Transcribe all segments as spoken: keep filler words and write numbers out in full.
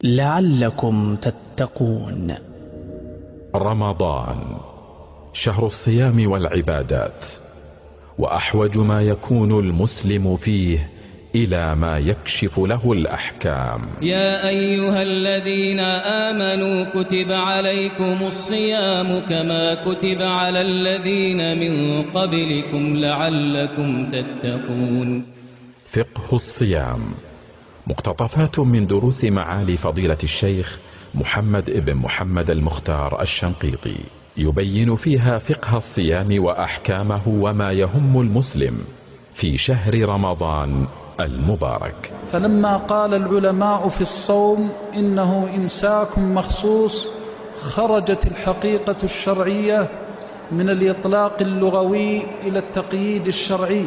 لعلكم تتقون. رمضان شهر الصيام والعبادات، وأحوج ما يكون المسلم فيه إلى ما يكشف له الأحكام. يا أيها الذين آمنوا كتب عليكم الصيام كما كتب على الذين من قبلكم لعلكم تتقون. فقه الصيام، مقتطفات من دروس معالي فضيلة الشيخ محمد ابن محمد المختار الشنقيطي، يبين فيها فقه الصيام وأحكامه وما يهم المسلم في شهر رمضان المبارك. فلما قال العلماء في الصوم إنه إمساك مخصوص، خرجت الحقيقة الشرعية من الإطلاق اللغوي إلى التقييد الشرعي.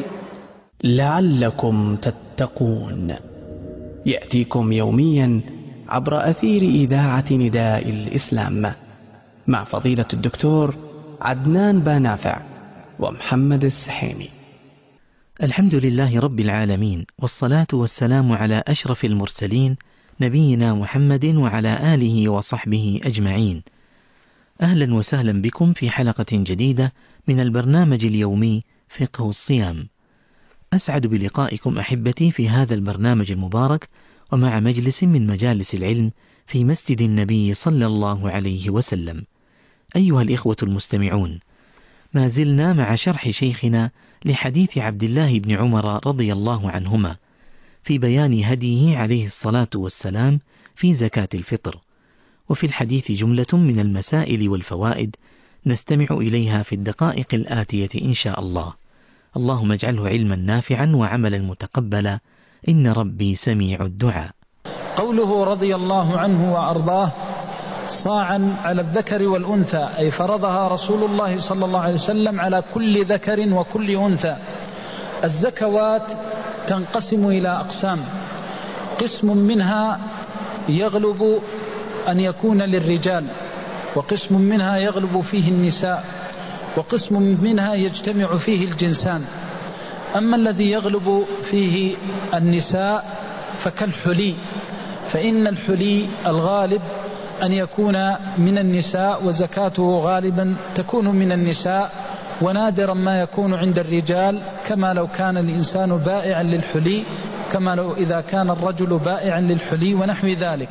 لعلكم تتقون يأتيكم يوميا عبر أثير إذاعة نداء الإسلام مع فضيلة الدكتور عدنان بانافع ومحمد السحيمي. الحمد لله رب العالمين، والصلاة والسلام على أشرف المرسلين نبينا محمد وعلى آله وصحبه أجمعين. أهلا وسهلا بكم في حلقة جديدة من البرنامج اليومي فقه الصيام. أسعد بلقائكم أحبتي في هذا البرنامج المبارك، ومع مجلس من مجالس العلم في مسجد النبي صلى الله عليه وسلم. أيها الإخوة المستمعون، ما زلنا مع شرح شيخنا لحديث عبد الله بن عمر رضي الله عنهما في بيان هديه عليه الصلاة والسلام في زكاة الفطر، وفي الحديث جملة من المسائل والفوائد نستمع إليها في الدقائق الآتية إن شاء الله. اللهم اجعله علما نافعا وعملا متقبلا، إن ربي سميع الدعاء. قوله رضي الله عنه وأرضاه صاعا على الذكر والأنثى، أي فرضها رسول الله صلى الله عليه وسلم على كل ذكر وكل أنثى. الزكوات تنقسم إلى أقسام، قسم منها يغلب أن يكون للرجال، وقسم منها يغلب فيه النساء، وقسم منها يجتمع فيه الجنسان. أما الذي يغلب فيه النساء فكالحلي، فإن الحلي الغالب أن يكون من النساء، وزكاته غالبا تكون من النساء، ونادرا ما يكون عند الرجال، كما لو كان الإنسان بائعا للحلي، كما لو إذا كان الرجل بائعا للحلي ونحو ذلك.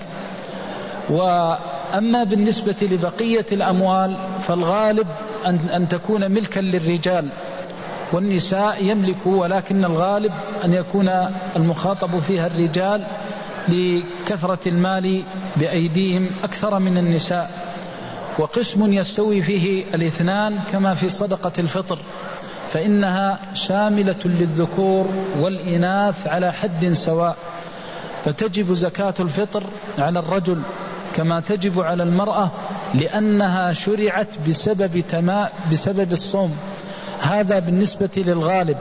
وأما بالنسبة لبقية الأموال فالغالب أن, أن تكون ملكا للرجال، والنساء يملكوا، ولكن الغالب أن يكون المخاطب فيها الرجال لكثرة المال بأيديهم أكثر من النساء. وقسم يستوي فيه الاثنان كما في صدقة الفطر، فإنها شاملة للذكور والإناث على حد سواء، فتجب زكاة الفطر على الرجل كما تجب على المرأة، لأنها شرعت بسبب تماء بسبب الصوم. هذا بالنسبة للغالب.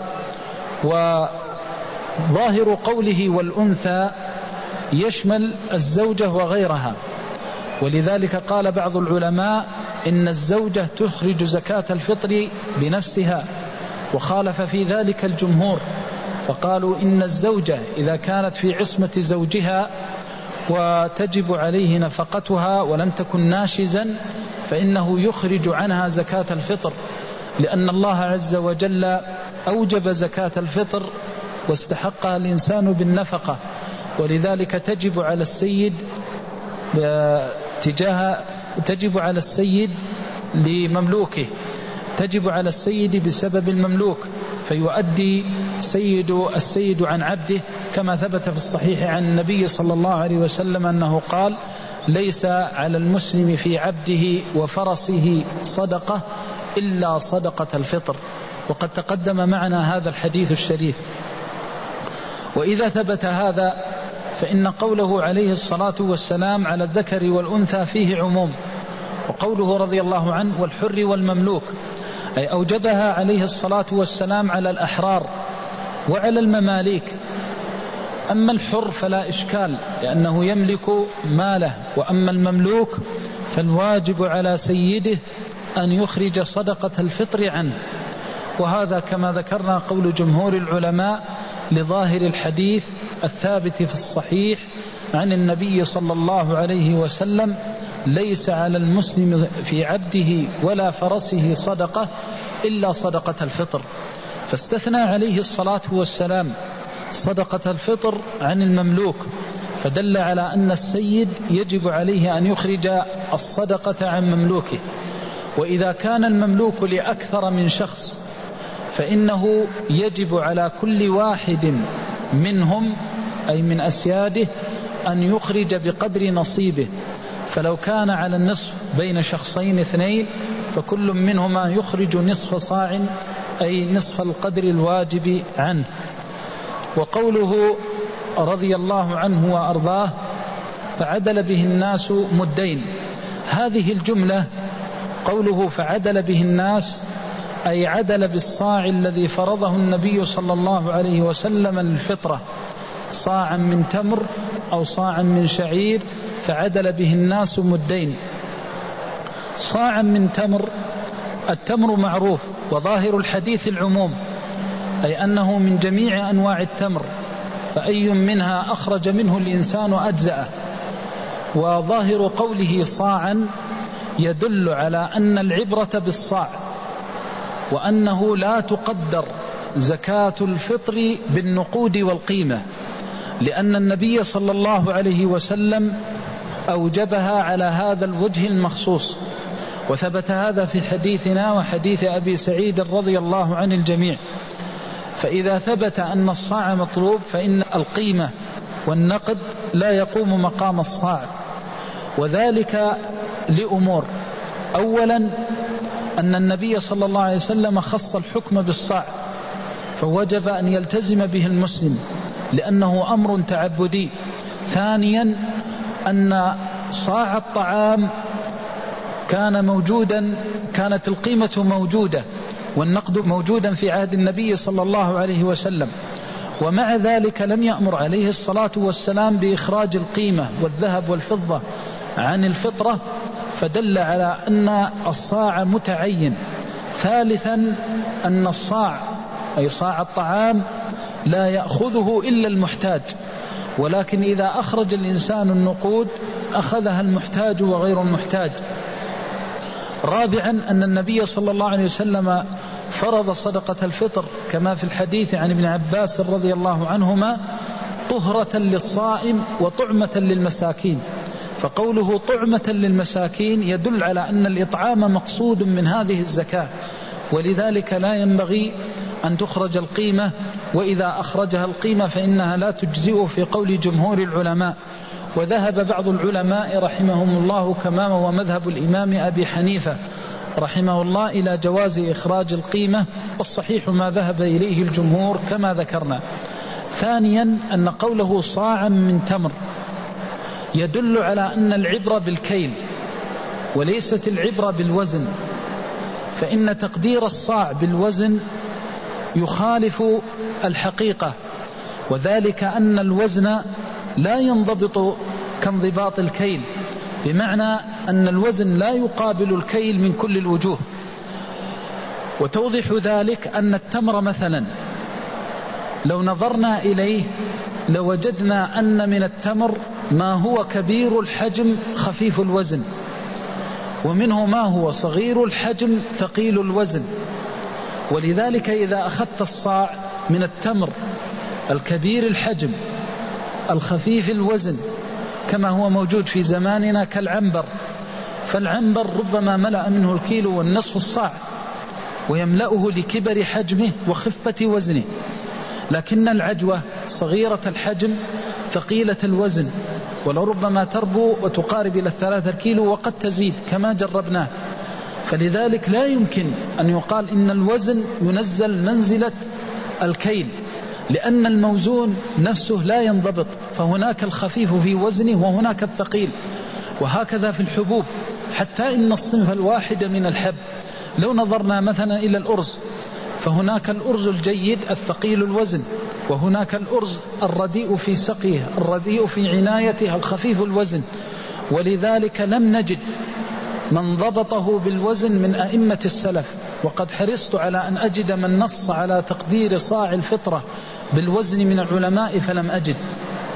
وظاهر قوله والأنثى يشمل الزوجة وغيرها، ولذلك قال بعض العلماء إن الزوجة تخرج زكاة الفطر بنفسها، وخالف في ذلك الجمهور، فقالوا إن الزوجة إذا كانت في عصمة زوجها وتجب عليه نفقتها ولم تكن ناشزا فإنه يخرج عنها زكاة الفطر، لأن الله عز وجل أوجب زكاة الفطر واستحقها الإنسان بالنفقة، ولذلك تجب على السيد تجاه تجب على السيد لمملوكه، تجب على السيد بسبب المملوك، فيؤدي سيد السيد عن عبده، كما ثبت في الصحيح عن النبي صلى الله عليه وسلم أنه قال: ليس على المسلم في عبده وفرسه صدقة إلا صدقة الفطر. وقد تقدم معنا هذا الحديث الشريف. وإذا ثبت هذا فإن قوله عليه الصلاة والسلام على الذكر والأنثى فيه عموم، وقوله رضي الله عنه والحر والمملوك، أي أوجبها عليه الصلاة والسلام على الأحرار وعلى المماليك. أما الحر فلا إشكال لأنه يملك ماله، وأما المملوك فالواجب على سيده أن يخرج صدقة الفطر عنه. وهذا كما ذكرنا قول جمهور العلماء لظاهر الحديث الثابت في الصحيح عن النبي صلى الله عليه وسلم: ليس على المسلم في عبده ولا فرسه صدقة إلا صدقة الفطر. فاستثنى عليه الصلاة والسلام صدقة الفطر عن المملوك، فدل على أن السيد يجب عليه أن يخرج الصدقة عن مملوكه. وإذا كان المملوك لأكثر من شخص فإنه يجب على كل واحد منهم أي من أسياده أن يخرج بقدر نصيبه. فلو كان على النصف بين شخصين اثنين فكل منهما يخرج نصف صاع أي نصف القدر الواجب عنه. وقوله رضي الله عنه وأرضاه: فعدل به الناس مدين، هذه الجملة قوله فعدل به الناس أي عدل بالصاع الذي فرضه النبي صلى الله عليه وسلم للفطرة، صاعا من تمر أو صاعا من شعير، فعدل به الناس مدين. صاعا من تمر، التمر معروف وظاهر الحديث العموم، أي أنه من جميع أنواع التمر، فأي منها أخرج منه الإنسان أجزأه. وظاهر قوله صاعا يدل على أن العبرة بالصاع، وأنه لا تقدر زكاة الفطر بالنقود والقيمة، لأن النبي صلى الله عليه وسلم أوجبها على هذا الوجه المخصوص. وثبت هذا في حديثنا وحديث أبي سعيد رضي الله عن الجميع. فإذا ثبت أن الصاع مطلوب فإن القيمة والنقد لا يقوم مقام الصاع، وذلك لأمور: أولا أن النبي صلى الله عليه وسلم خص الحكم بالصاع، فوجب أن يلتزم به المسلم لأنه أمر تعبدي. ثانيا أن صاع الطعام كان موجودا، كانت القيمة موجودة والنقد موجودا في عهد النبي صلى الله عليه وسلم، ومع ذلك لم يأمر عليه الصلاة والسلام بإخراج القيمة والذهب والفضة عن الفطرة، فدل على أن الصاع متعين. ثالثا أن الصاع أي صاع الطعام لا يأخذه إلا المحتاج، ولكن إذا أخرج الإنسان النقود أخذها المحتاج وغير المحتاج. رابعا أن النبي صلى الله عليه وسلم فرض صدقة الفطر كما في الحديث عن ابن عباس رضي الله عنهما: طهرة للصائم وطعمة للمساكين. فقوله طعمة للمساكين يدل على أن الإطعام مقصود من هذه الزكاة، ولذلك لا ينبغي أن تخرج القيمة، وإذا أخرجها القيمة فإنها لا تجزئ في قول جمهور العلماء. وذهب بعض العلماء رحمهم الله كما هو مذهب الإمام أبي حنيفة رحمه الله إلى جواز إخراج القيمة، والصحيح ما ذهب إليه الجمهور كما ذكرنا. ثانيا أن قوله صاعا من تمر يدل على أن العبرة بالكيل وليست العبرة بالوزن، فإن تقدير الصاع بالوزن يخالف الحقيقة، وذلك أن الوزن لا ينضبط كانضباط الكيل، بمعنى أن الوزن لا يقابل الكيل من كل الوجوه. وتوضح ذلك أن التمر مثلا لو نظرنا إليه لوجدنا أن من التمر ما هو كبير الحجم خفيف الوزن، ومنه ما هو صغير الحجم ثقيل الوزن. ولذلك إذا أخذت الصاع من التمر الكبير الحجم الخفيف الوزن كما هو موجود في زماننا كالعنبر، فالعنبر ربما ملأ منه الكيلو والنصف الصاع ويملأه لكبر حجمه وخفة وزنه، لكن العجوة صغيرة الحجم ثقيلة الوزن ولربما تربو وتقارب إلى الثلاثة كيلو وقد تزيد كما جربناه. فلذلك لا يمكن أن يقال إن الوزن ينزل منزلة الكيل، لأن الموزون نفسه لا ينضبط، فهناك الخفيف في وزنه وهناك الثقيل. وهكذا في الحبوب، حتى إن الصنف الواحد من الحب لو نظرنا مثلا إلى الأرز فهناك الأرز الجيد الثقيل الوزن، وهناك الأرز الرديء في سقيه الرديء في عنايته الخفيف الوزن. ولذلك لم نجد من ضبطه بالوزن من أئمة السلف، وقد حرصت على أن أجد من نص على تقدير صاع الفطرة بالوزن من العلماء فلم أجد.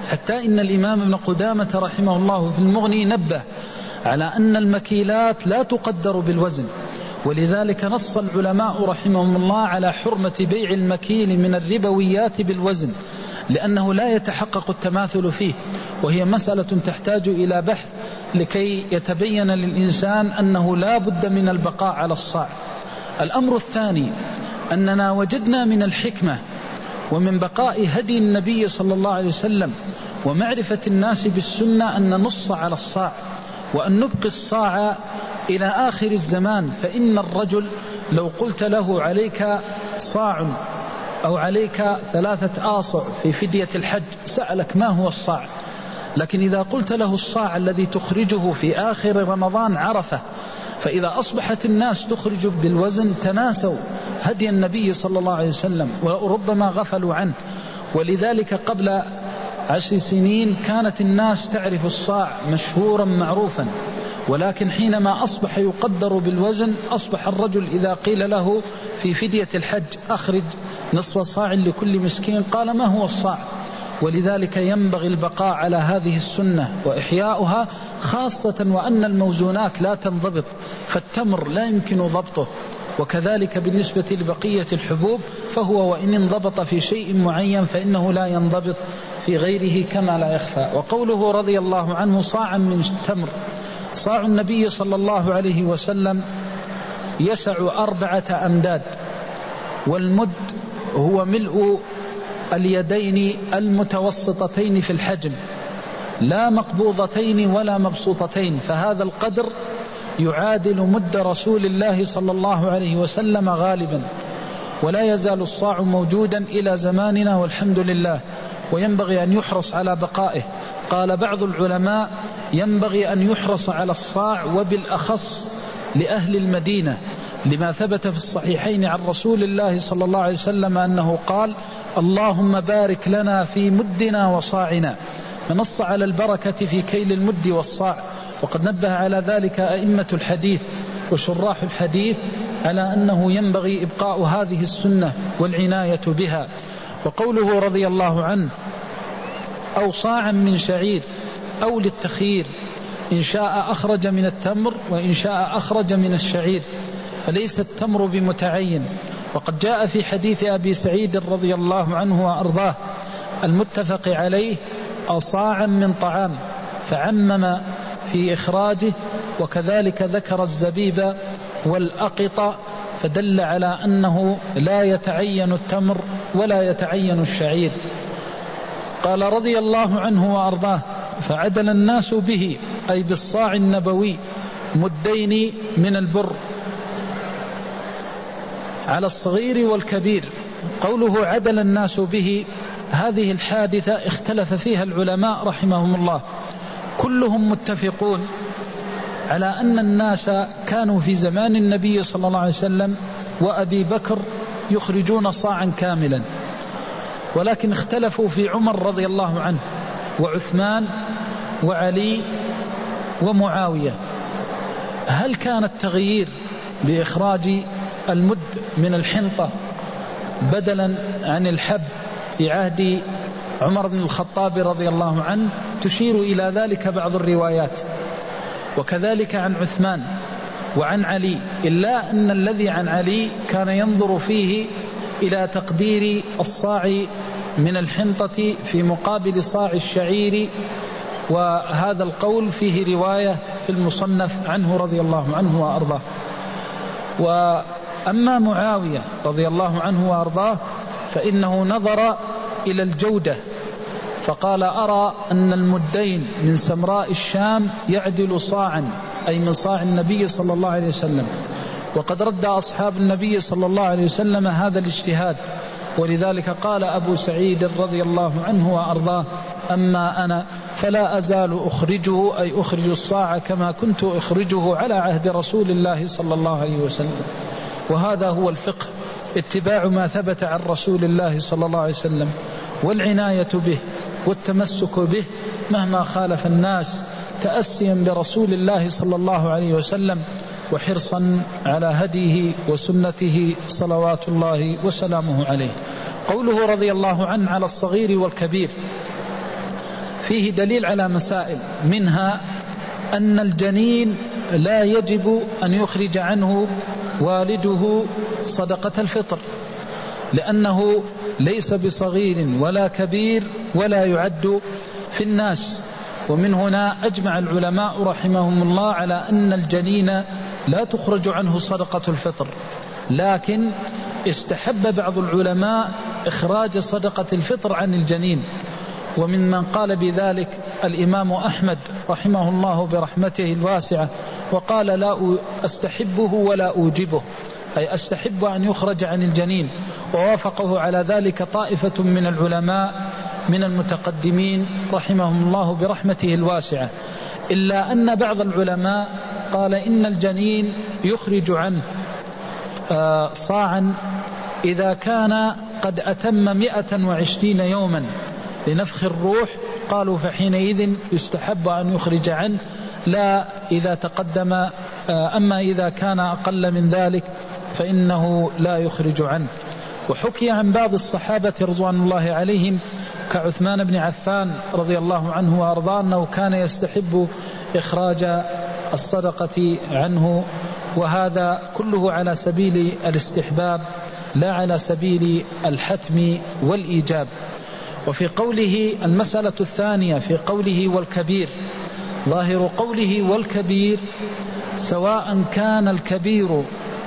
حتى إن الإمام ابن قدامة رحمه الله في المغني نبه على أن المكيلات لا تقدر بالوزن، ولذلك نص العلماء رحمهم الله على حرمة بيع المكيل من الربويات بالوزن، لأنه لا يتحقق التماثل فيه، وهي مسألة تحتاج إلى بحث لكي يتبين للإنسان أنه لا بد من البقاء على الصاع. الأمر الثاني أننا وجدنا من الحكمة ومن بقاء هدي النبي صلى الله عليه وسلم ومعرفة الناس بالسنة أن نص على الصاع، وأن نبقي الصاع إلى آخر الزمان. فإن الرجل لو قلت له عليك صاع أو عليك ثلاثة آصع في فدية الحج سألك ما هو الصاع، لكن إذا قلت له الصاع الذي تخرجه في آخر رمضان عرفه. فإذا أصبحت الناس تخرج بالوزن تناسوا هدي النبي صلى الله عليه وسلم وربما غفلوا عنه. ولذلك قبل عشر سنين كانت الناس تعرف الصاع مشهورا معروفا، ولكن حينما أصبح يقدر بالوزن أصبح الرجل إذا قيل له في فدية الحج أخرج نصف صاع لكل مسكين قال ما هو الصاع. ولذلك ينبغي البقاء على هذه السنة وإحياؤها، خاصة وأن الموزونات لا تنضبط، فالتمر لا يمكن ضبطه، وكذلك بالنسبة لبقية الحبوب فهو وإن انضبط في شيء معين فإنه لا ينضبط في غيره كما لا يخفى. وقوله رضي الله عنه صاعا من تمر، صاع النبي صلى الله عليه وسلم يسع أربعة أمداد، والمد هو ملء اليدين المتوسطتين في الحجم، لا مقبوضتين ولا مبسوطتين، فهذا القدر يعادل مد رسول الله صلى الله عليه وسلم غالبا، ولا يزال الصاع موجودا إلى زماننا والحمد لله، وينبغي أن يحرص على بقائه. قال بعض العلماء ينبغي أن يحرص على الصاع، وبالأخص لأهل المدينة، لما ثبت في الصحيحين عن رسول الله صلى الله عليه وسلم أنه قال اللهم بارك لنا في مدنا وصاعنا، فنص على البركة في كيل المد والصاع. وقد نبه على ذلك أئمة الحديث وشراح الحديث على أنه ينبغي إبقاء هذه السنة والعناية بها. وقوله رضي الله عنه أو صاعا من شعير أو للتخيير، إن شاء أخرج من التمر وإن شاء أخرج من الشعير، فليس التمر بمتعين. وقد جاء في حديث أبي سعيد رضي الله عنه وأرضاه المتفق عليه أصاعا من طعام، فعمم في إخراجه، وكذلك ذكر الزبيب والأقط، فدل على أنه لا يتعين التمر ولا يتعين الشعير. قال رضي الله عنه وأرضاه فعدل الناس به، أي بالصاع النبوي، مدين من البر على الصغير والكبير. قوله عدل الناس به، هذه الحادثة اختلف فيها العلماء رحمهم الله، كلهم متفقون على أن الناس كانوا في زمان النبي صلى الله عليه وسلم وأبي بكر يخرجون صاعا كاملا، ولكن اختلفوا في عمر رضي الله عنه وعثمان وعلي ومعاوية، هل كان التغيير بإخراج المد من الحنطة بدلا عن الحب في عهد عمر بن الخطاب رضي الله عنه؟ تشير إلى ذلك بعض الروايات، وكذلك عن عثمان وعن علي، إلا أن الذي عن علي كان ينظر فيه إلى تقدير الصاع من الحنطة في مقابل صاع الشعير، وهذا القول فيه رواية في المصنف عنه رضي الله عنه وأرضاه. وأما معاوية رضي الله عنه وأرضاه فإنه نظر إلى الجودة، فقال أرى أن المدين من سمراء الشام يعدل صاعا، أي من صاع النبي صلى الله عليه وسلم. وقد رد أصحاب النبي صلى الله عليه وسلم هذا الاجتهاد، ولذلك قال أبو سعيد رضي الله عنه وأرضاه أما أنا فلا أزال أخرجه، أي أخرج الصاع كما كنت أخرجه على عهد رسول الله صلى الله عليه وسلم. وهذا هو الفقه، اتباع ما ثبت عن رسول الله صلى الله عليه وسلم، والعناية به والتمسك به مهما خالف الناس، تأسيا برسول الله صلى الله عليه وسلم وحرصا على هديه وسنته صلوات الله وسلامه عليه. قوله رضي الله عنه على الصغير والكبير، فيه دليل على مسائل، منها أن الجنين لا يجب أن يخرج عنه والده صدقة الفطر، لأنه ليس بصغير ولا كبير ولا يعد في الناس. ومن هنا أجمع العلماء رحمهم الله على أن الجنين لا تخرج عنه صدقة الفطر، لكن استحب بعض العلماء إخراج صدقة الفطر عن الجنين، ومن من قال بذلك الإمام أحمد رحمه الله برحمته الواسعة، وقال لا أستحبه ولا أوجبه، أي أستحب أن يخرج عن الجنين، ووافقه على ذلك طائفة من العلماء من المتقدمين رحمهم الله برحمته الواسعة، إلا أن بعض العلماء قال إن الجنين يخرج عنه صاعا إذا كان قد أتم مئة وعشرين يوما لنفخ الروح، قالوا فحينئذ يستحب أن يخرج عنه، لا إذا تقدم، أما إذا كان أقل من ذلك فإنه لا يخرج عنه. وحكي عن بعض الصحابة رضوان الله عليهم كعثمان بن عفان رضي الله عنه وأرضاه أنه كان يستحب إخراج الصدقة عنه، وهذا كله على سبيل الاستحباب لا على سبيل الحتم والإيجاب. وفي قوله المسألة الثانية في قوله والكبير، ظاهر قوله والكبير سواء كان الكبير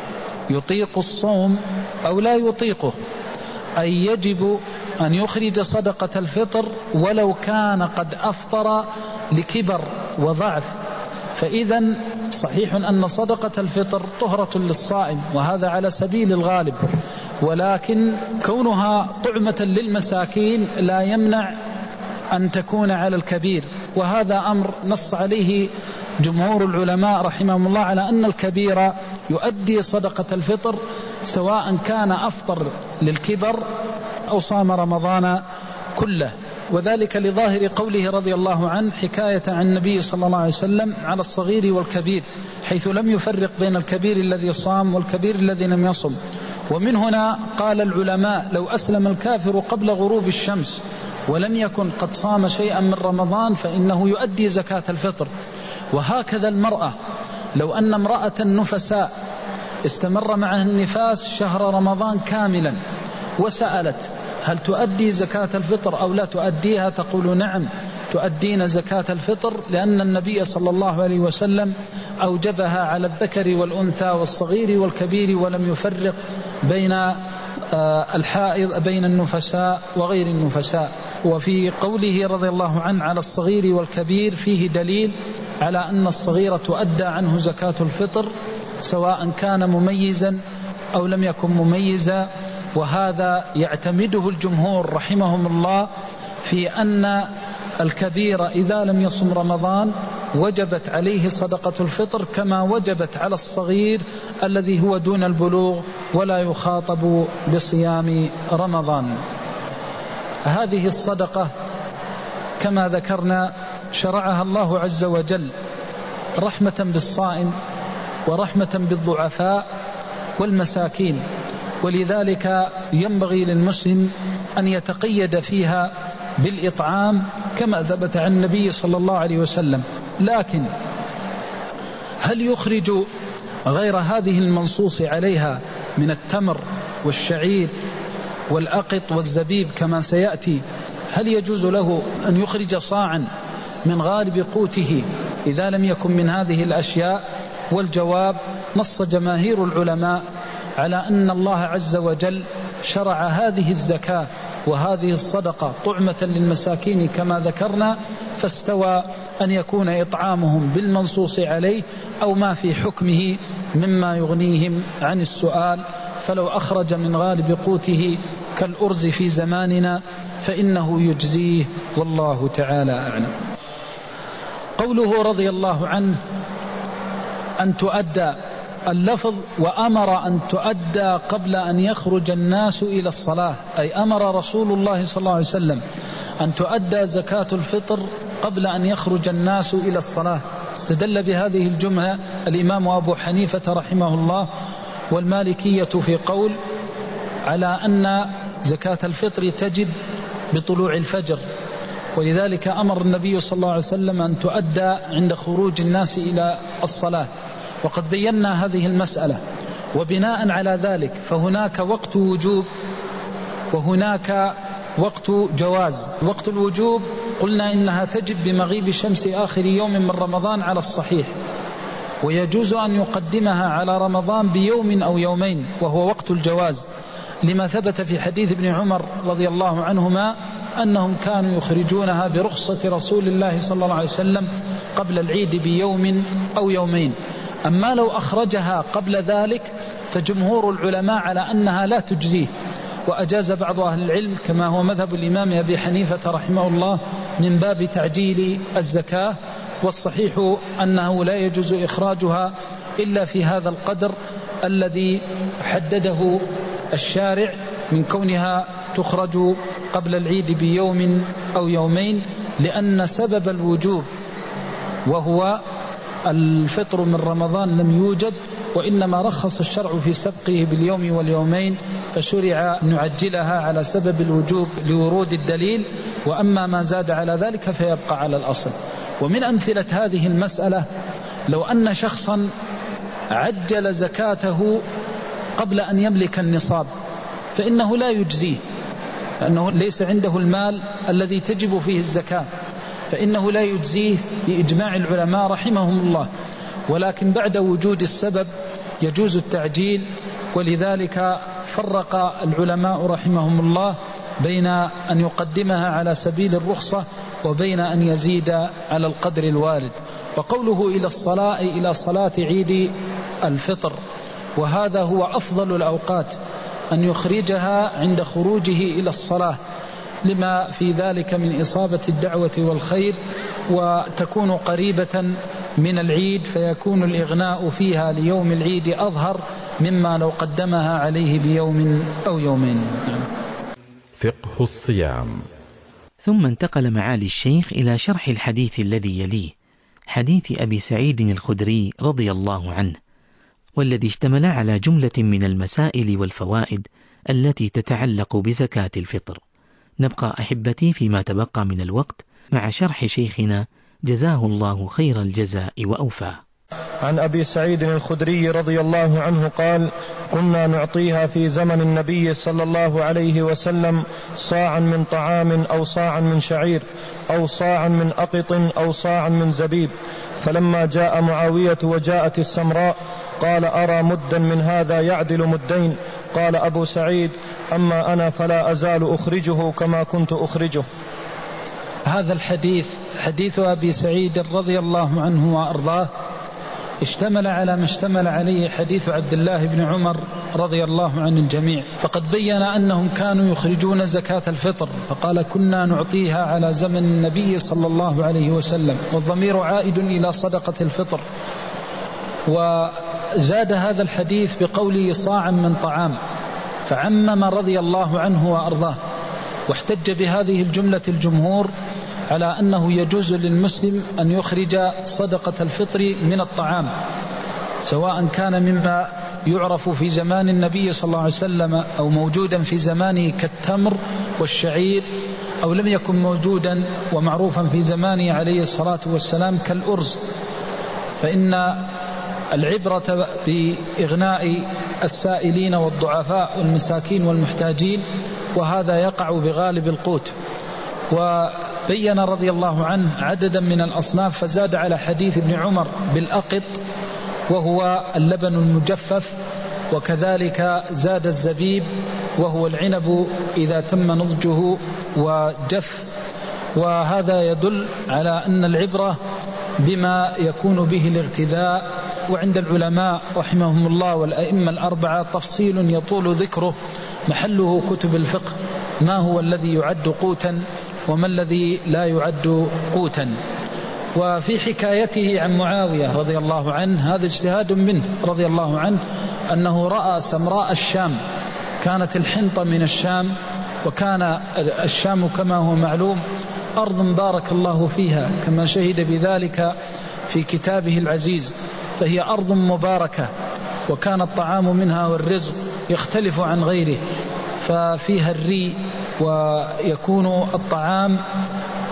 يطيق الصوم أو لا يطيقه، أي يجب أن يخرج صدقة الفطر ولو كان قد أفطر لكبر وضعف. فإذا صحيح أن صدقة الفطر طهرة للصائم، وهذا على سبيل الغالب، ولكن كونها طعمة للمساكين لا يمنع أن تكون على الكبير، وهذا أمر نص عليه جمهور العلماء رحمهم الله على أن الكبير يؤدي صدقة الفطر سواء كان أفطر للكبر أو صام رمضان كله، وذلك لظاهر قوله رضي الله عنه حكاية عن النبي صلى الله عليه وسلم على الصغير والكبير، حيث لم يفرق بين الكبير الذي صام والكبير الذي لم يصم. ومن هنا قال العلماء لو أسلم الكافر قبل غروب الشمس ولم يكن قد صام شيئا من رمضان فإنه يؤدي زكاة الفطر. وهكذا المرأة، لو أن امرأة نفساء استمر معها النفاس شهر رمضان كاملا وسألت هل تؤدي زكاة الفطر أو لا تؤديها، تقول نعم تؤدين زكاة الفطر، لأن النبي صلى الله عليه وسلم أوجبها على الذكر والأنثى والصغير والكبير، ولم يفرق بين الحائض بين النفساء وغير النفساء. وفي قوله رضي الله عنه على الصغير والكبير فيه دليل على أن الصغير تؤدى عنه زكاة الفطر سواء كان مميزا أو لم يكن مميزا، وهذا يعتمده الجمهور رحمهم الله في أن الكبير إذا لم يصم رمضان وجبت عليه صدقة الفطر كما وجبت على الصغير الذي هو دون البلوغ ولا يخاطب بصيام رمضان. هذه الصدقة كما ذكرنا شرعها الله عز وجل رحمة بالصائم ورحمة بالضعفاء والمساكين، ولذلك ينبغي للمسلم أن يتقيد فيها بالإطعام كما ثبت عن النبي صلى الله عليه وسلم. لكن هل يخرج غير هذه المنصوص عليها من التمر والشعير والأقط والزبيب كما سيأتي، هل يجوز له أن يخرج صاعا من غالب قوته إذا لم يكن من هذه الأشياء؟ والجواب نص جماهير العلماء على أن الله عز وجل شرع هذه الزكاة وهذه الصدقة طعمة للمساكين كما ذكرنا، فاستوى أن يكون إطعامهم بالمنصوص عليه أو ما في حكمه مما يغنيهم عن السؤال. فلو أخرج من غالب قوته كالأرز في زماننا فإنه يجزيه، والله تعالى أعلم. قوله رضي الله عنه أن تؤدى، اللفظ وأمر أن تؤدى قبل أن يخرج الناس إلى الصلاة، أي أمر رسول الله صلى الله عليه وسلم أن تؤدى زكاة الفطر قبل أن يخرج الناس إلى الصلاة. استدل بهذه الجملة الإمام أبو حنيفة رحمه الله والمالكية في قول على أن زكاة الفطر تجب بطلوع الفجر، ولذلك أمر النبي صلى الله عليه وسلم أن تؤدى عند خروج الناس إلى الصلاة، وقد بينا هذه المسألة. وبناء على ذلك فهناك وقت وجوب وهناك وقت جواز. وقت الوجوب قلنا إنها تجب بمغيب شمس آخر يوم من رمضان على الصحيح، ويجوز أن يقدمها على رمضان بيوم أو يومين وهو وقت الجواز، لما ثبت في حديث ابن عمر رضي الله عنهما أنهم كانوا يخرجونها برخصة رسول الله صلى الله عليه وسلم قبل العيد بيوم أو يومين. أما لو أخرجها قبل ذلك فجمهور العلماء على أنها لا تجزيه، وأجاز بعض أهل العلم كما هو مذهب الإمام أبي حنيفة رحمه الله من باب تعجيل الزكاة، والصحيح أنه لا يجوز إخراجها إلا في هذا القدر الذي حدده الشارع من كونها تخرج قبل العيد بيوم أو يومين، لأن سبب الوجوب وهو الفطر من رمضان لم يوجد، وإنما رخص الشرع في سبقه باليوم واليومين، فشرع أن نعجلها على سبب الوجوب لورود الدليل، وأما ما زاد على ذلك فيبقى على الأصل. ومن أمثلة هذه المسألة لو أن شخصا عجل زكاته قبل أن يملك النصاب فإنه لا يجزيه، لأنه ليس عنده المال الذي تجب فيه الزكاة، فإنه لا يجزيه بإجماع العلماء رحمهم الله، ولكن بعد وجود السبب يجوز التعجيل. ولذلك فرق العلماء رحمهم الله بين أن يقدمها على سبيل الرخصة وبين أن يزيد على القدر الوارد. وقوله إلى الصلاة إلى صلاة عيد الفطر، وهذا هو أفضل الأوقات أن يخرجها عند خروجه إلى الصلاة، لما في ذلك من إصابة الدعوة والخير، وتكون قريبة من العيد فيكون الإغناء فيها ليوم العيد أظهر مما لو قدمها عليه بيوم أو يومين. فقه الصيام. ثم انتقل معالي الشيخ إلى شرح الحديث الذي يليه، حديث أبي سعيد الخدري رضي الله عنه، والذي اشتمل على جملة من المسائل والفوائد التي تتعلق بزكاة الفطر. نبقى أحبتي فيما تبقى من الوقت مع شرح شيخنا جزاه الله خير الجزاء وأوفاه. عن أبي سعيد الخدري رضي الله عنه قال: كنا نعطيها في زمن النبي صلى الله عليه وسلم صاعا من طعام أو صاعا من شعير أو صاعا من أقط أو صاعا من زبيب، فلما جاء معاوية وجاءت السمراء قال: أرى مدا من هذا يعدل مدين. قال أبو سعيد: أما أنا فلا أزال أخرجه كما كنت أخرجه. هذا الحديث حديث أبي سعيد رضي الله عنه وأرضاه اشتمل على ما اشتمل عليه حديث عبد الله بن عمر رضي الله عن الجميع، فقد بين أنهم كانوا يخرجون زكاة الفطر، فقال: كنا نعطيها على زمن النبي صلى الله عليه وسلم، والضمير عائد إلى صدقة الفطر. وزاد هذا الحديث بقوله صاعا من طعام، فعمم رضي الله عنه وأرضاه، واحتج بهذه الجملة الجمهور على أنه يجوز للمسلم أن يخرج صدقة الفطر من الطعام، سواء كان مما يعرف في زمان النبي صلى الله عليه وسلم أو موجودا في زمانه كالتمر والشعير، أو لم يكن موجودا ومعروفا في زمانه عليه الصلاة والسلام كالأرز. فإن العبرة بإغناء السائلين والضعفاء والمساكين والمحتاجين، وهذا يقع بغالب القوت. وبين رضي الله عنه عددا من الأصناف، فزاد على حديث ابن عمر بالأقط وهو اللبن المجفف، وكذلك زاد الزبيب وهو العنب إذا تم نضجه وجف. وهذا يدل على أن العبرة بما يكون به الاغتذاء. وعند العلماء رحمهم الله والأئمة الأربعة تفصيل يطول ذكره محله كتب الفقه، ما هو الذي يعد قوتا وما الذي لا يعد قوتا. وفي حكايته عن معاوية رضي الله عنه، هذا اجتهاد منه رضي الله عنه، أنه رأى سمراء الشام، كانت الحنطة من الشام، وكان الشام كما هو معلوم أرض بارك الله فيها كما شهد بذلك في كتابه العزيز، فهي أرض مباركة، وكان الطعام منها والرزق يختلف عن غيره، ففيها الري، ويكون الطعام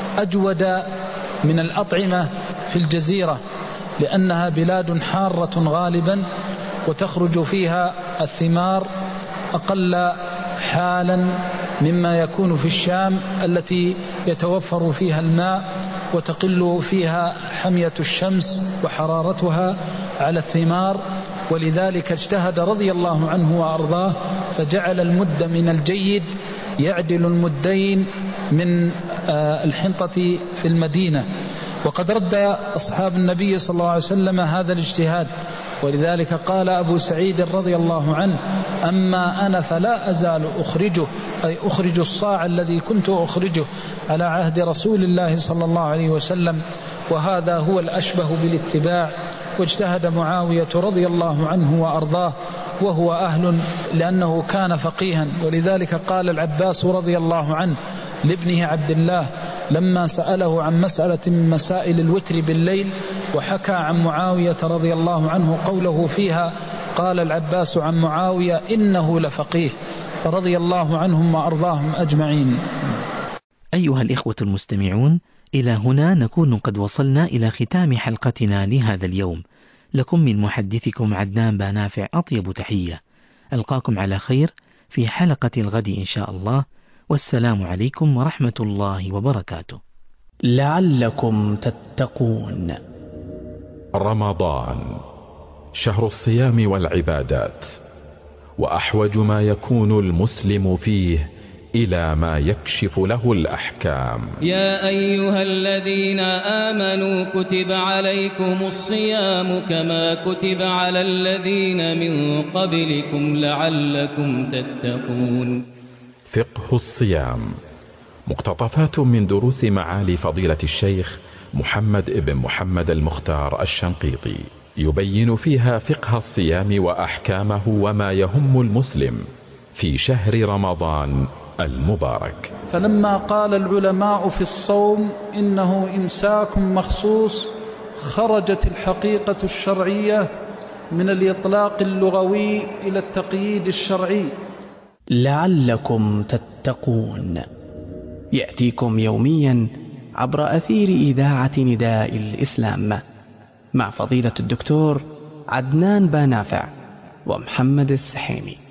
أجود من الأطعمة في الجزيرة، لأنها بلاد حارة غالبا وتخرج فيها الثمار أقل حالا مما يكون في الشام التي يتوفر فيها الماء وتقل فيها حمية الشمس وحرارتها على الثمار. ولذلك اجتهد رضي الله عنه وأرضاه فجعل المد من الجيد يعدل المدين من الحنطة في المدينة. وقد رد أصحاب النبي صلى الله عليه وسلم هذا الاجتهاد، ولذلك قال أبو سعيد رضي الله عنه: أما أنا فلا أزال أخرجه، أي أخرج الصاع الذي كنت أخرجه على عهد رسول الله صلى الله عليه وسلم، وهذا هو الأشبه بالاتباع. واجتهد معاوية رضي الله عنه وأرضاه وهو أهل، لأنه كان فقيها، ولذلك قال العباس رضي الله عنه لابنه عبد الله لما سأله عن مسألة من مسائل الوتر بالليل وحكى عن معاوية رضي الله عنه قوله فيها، قال العباس عن معاوية: إنه لفقيه. فرضي الله عنهم وأرضاهم أجمعين. أيها الإخوة المستمعون، إلى هنا نكون قد وصلنا إلى ختام حلقتنا لهذا اليوم. لكم من محدثكم عدنان بانافع أطيب تحية. ألقاكم على خير في حلقة الغد إن شاء الله، والسلام عليكم ورحمة الله وبركاته. لعلكم تتقون. رمضان شهر الصيام والعبادات، وأحوج ما يكون المسلم فيه إلى ما يكشف له الأحكام. يا أيها الذين آمنوا كتب عليكم الصيام كما كتب على الذين من قبلكم لعلكم تتقون. فقه الصيام، مقتطفات من دروس معالي فضيلة الشيخ محمد ابن محمد المختار الشنقيطي، يبين فيها فقه الصيام وأحكامه وما يهم المسلم في شهر رمضان المبارك. فلما قال العلماء في الصوم إنه إمساك مخصوص، خرجت الحقيقة الشرعية من الإطلاق اللغوي إلى التقييد الشرعي. لعلكم تتقون يأتيكم يوميا عبر أثير إذاعة نداء الإسلام مع فضيلة الدكتور عدنان بانافع ومحمد السحيمي.